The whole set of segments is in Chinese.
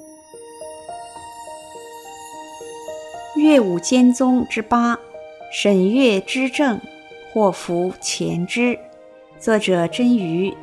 乐舞兼宗之八，沈月之政，祸福前之。作者真瑜。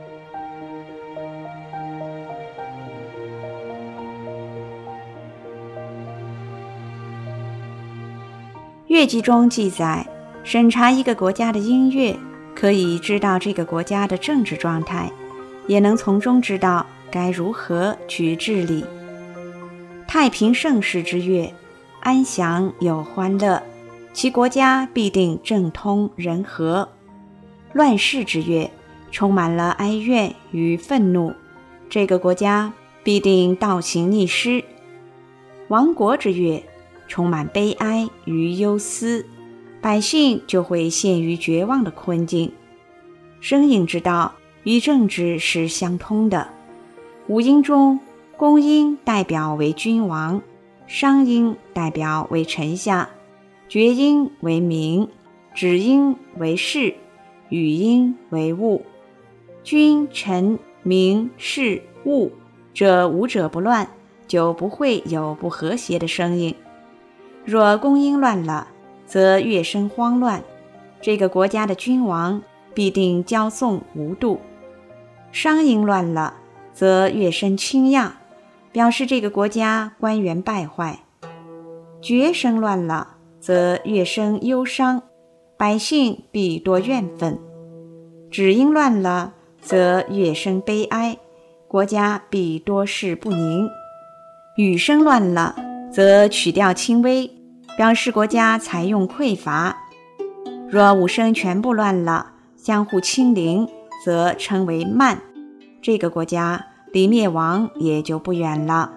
乐记中记载，审查一个国家的音乐，可以知道这个国家的政治状态，也能从中知道该如何去治理。太平盛世之乐，安详又欢乐，其国家必定政通人和；乱世之乐，充满了哀怨与愤怒，这个国家必定倒行逆施；亡国之乐，充满悲哀与忧思，百姓就会陷于绝望的困境。声音之道与政治是相通的，五音中，公音代表为君王，商音代表为臣下，厥音为民，止音为士，语音为物。君臣民士物，这五者不乱，就不会有不和谐的声音。若公音乱了，则乐声慌乱，这个国家的君王必定骄纵无度；商音乱了，则乐声清雅，表示这个国家官员败坏；厥声乱了，则乐声忧伤，百姓必多怨愤；止音乱了，则乐声悲哀，国家必多事不宁；语声乱了，则曲调轻微，表示国家采用匮乏；若五声全部乱了，相互清零，则称为慢，这个国家离灭亡也就不远了。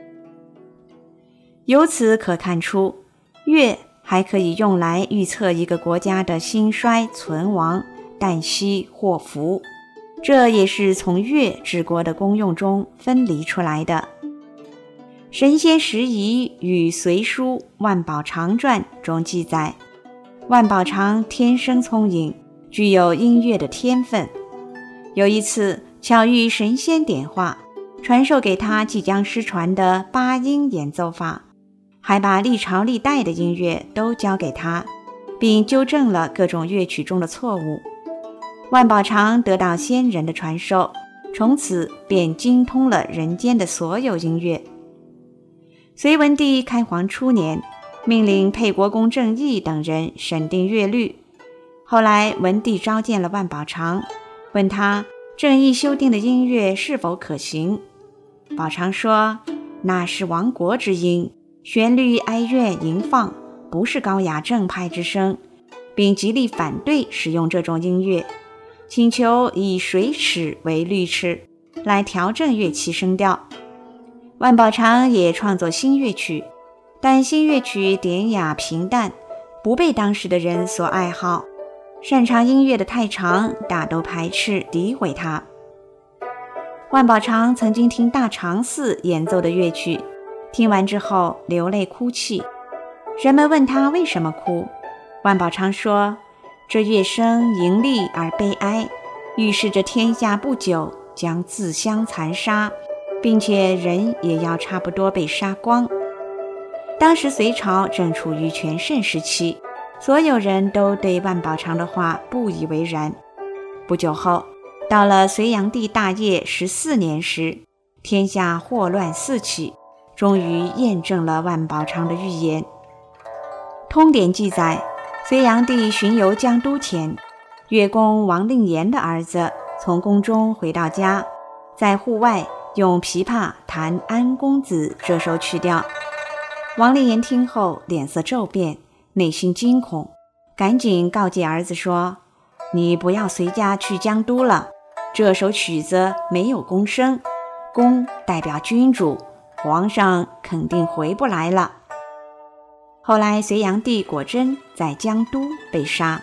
由此可看出，乐还可以用来预测一个国家的兴衰存亡、旦夕祸福，这也是从乐治国的功用中分离出来的。神仙时仪与隋书《万宝长传》中记载，万宝长天生聪颖，具有音乐的天分。有一次巧遇神仙点化，传授给他即将失传的八音演奏法，还把历朝历代的音乐都教给他，并纠正了各种乐曲中的错误。万宝长得到仙人的传授，从此便精通了人间的所有音乐。隋文帝开皇初年，命令沛国公郑义等人审定乐律。后来文帝召见了万宝长，问他郑义修订的音乐是否可行。宝长说，那是亡国之音，旋律哀怨吟放，不是高雅正派之声，并极力反对使用这种音乐，请求以水尺为律尺，来调整乐器声调。万宝长也创作新乐曲，但新乐曲典雅平淡，不被当时的人所爱好，擅长音乐的太长，大都排斥诋毁他。万宝长曾经听大常寺演奏的乐曲，听完之后流泪哭泣，人们问他为什么哭，万宝长说，这乐声盈利而悲哀，预示着天下不久将自相残杀，并且人也要差不多被杀光。当时隋朝正处于全盛时期，所有人都对万宝长的话不以为然。不久后，到了隋炀帝大业14年时，天下祸乱四起，终于验证了万宝长的预言。通典记载，隋炀帝巡游江都前，乐工王令言的儿子从宫中回到家，在户外用琵琶弹《安公子》这首曲调。王令言听后脸色骤变，内心惊恐，赶紧告诫儿子说，你不要随家去江都了，这首曲子没有公声，公代表君主，皇上肯定回不来了。后来隋炀帝果真在江都被杀。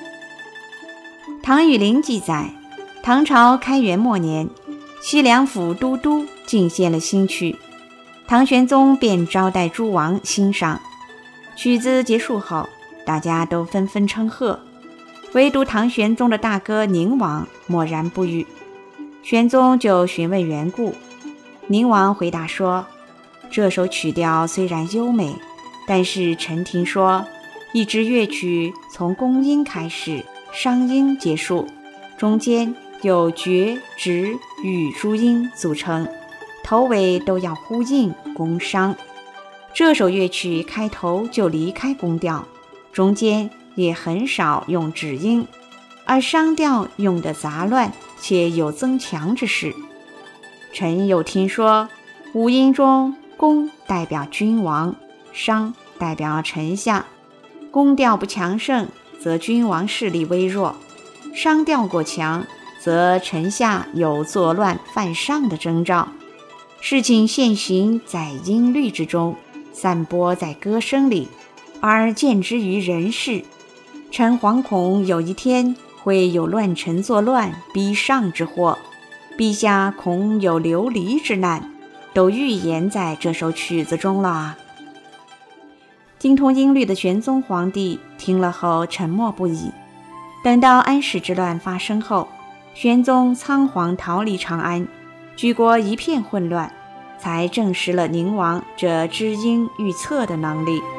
唐雨林记载，唐朝开元末年，西凉府都督进献了新曲，唐玄宗便招待诸王欣赏。曲子结束后，大家都纷纷称贺，唯独唐玄宗的大哥宁王默然不语。玄宗就询问缘故， 宁王回答说，这首曲调虽然优美，但是臣听说，一支乐曲从宫音开始，商音结束，中间有绝、止、语诸音组成，头尾都要呼应宫商。这首乐曲开头就离开宫调，中间也很少用止音，而商调用得杂乱，且有增强之势。臣又听说，五音中宫代表君王，商代表臣下，宫调不强盛，则君王势力微弱；商调过强，则臣下有作乱犯上的征兆。事情现行在音律之中，散播在歌声里，而见之于人世。臣惶恐有一天会有乱臣作乱逼上之祸，陛下恐有流离之难，都预言在这首曲子中了。精通音律的玄宗皇帝听了后沉默不已。等到安史之乱发生后，玄宗仓皇逃离长安，举国一片混乱，才证实了宁王这知音预测的能力。